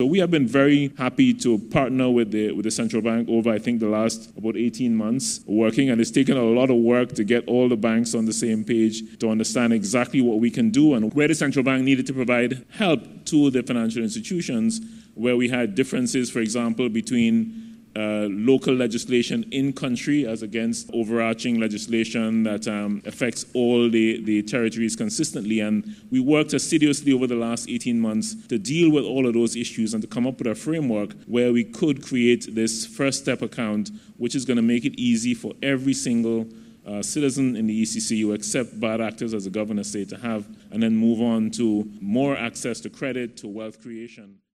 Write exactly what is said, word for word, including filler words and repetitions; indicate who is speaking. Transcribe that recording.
Speaker 1: So we have been very happy to partner with the with the central bank over, I think, the last about eighteen months working, and it's taken a lot of work to get all the banks on the same page to understand exactly what we can do and where the central bank needed to provide help to the financial institutions, where we had differences, for example, between Uh, local legislation in country as against overarching legislation that um, affects all the, the territories consistently. And we worked assiduously over the last eighteen months to deal with all of those issues and to come up with a framework where we could create this first step account, which is going to make it easy for every single uh, citizen in the E C C who accept bad actors, as the governor said, to have, and then move on to more access to credit, to wealth creation.